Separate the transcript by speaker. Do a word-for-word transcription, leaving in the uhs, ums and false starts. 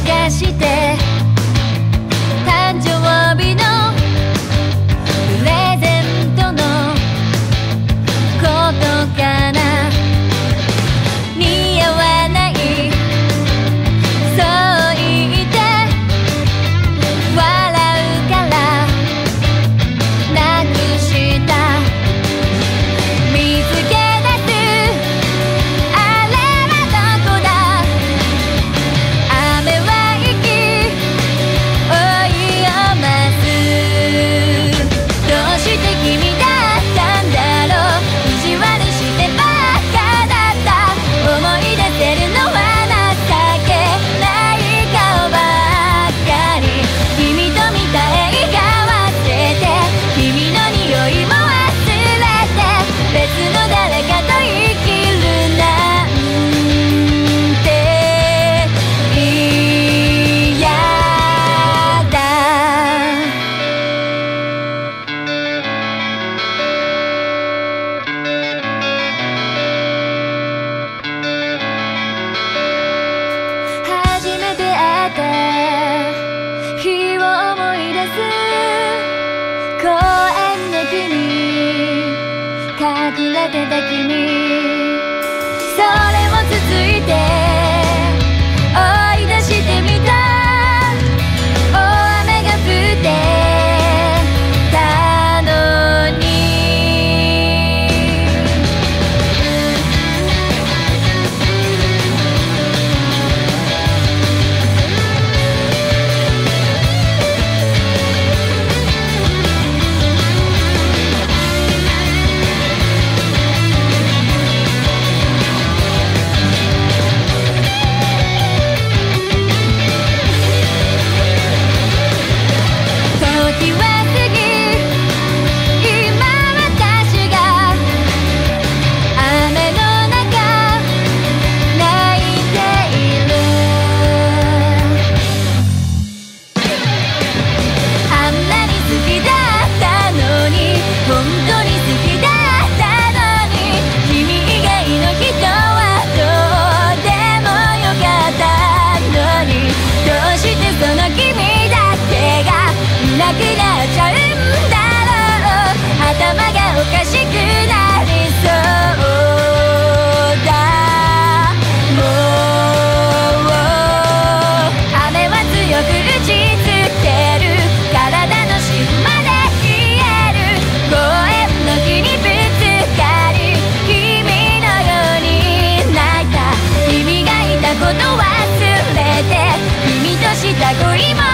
Speaker 1: かして誕生日のプレゼントのことかな。似合わないそう言って笑うからなくした見つけ出すあれはどこだ。雨は行き追いを増す。どうして君だったんだろう。意地悪してばっかだった。思い出せるのは情けない顔ばっかり。君と見た映画忘れて君の匂いも忘れて別の誰かと生きるなんて嫌だ。初めて会った日を思い出す。公園の木に隠れてた君、それも続いて追い出してみた。大雨が降ってたのに時は過ぎ今私が雨の中泣いている。あんなに好きだったのに本当に好きだったのに君以外の人はどうでもよかったのにどうしてその君だけがいなくなっちゃうんだろう。頭がおかしくなりそうだ。もう雨は強く打ちつける。体の芯まで冷える。公園の木にぶつかり君のように泣いた。君がいたこと忘れて君とした恋も